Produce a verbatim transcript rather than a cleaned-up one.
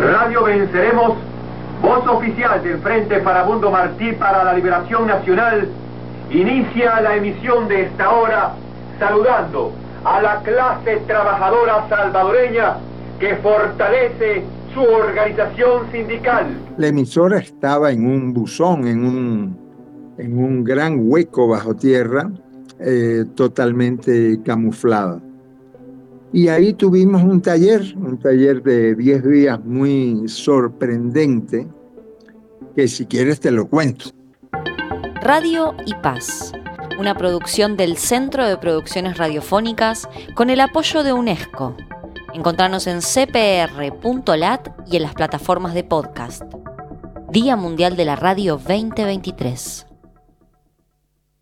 Radio Venceremos, voz oficial del Frente Farabundo Martí para la Liberación Nacional, inicia la emisión de esta hora saludando a la clase trabajadora salvadoreña que fortalece su organización sindical. La emisora estaba en un buzón, en un, en un gran hueco bajo tierra, eh, totalmente camuflada. Y ahí tuvimos un taller, un taller de diez días muy sorprendente, que si quieres te lo cuento. Radio y Paz, una producción del Centro de Producciones Radiofónicas con el apoyo de UNESCO. Encontranos en c p r punto lat y en las plataformas de podcast. Día Mundial de la Radio veinte veintitrés.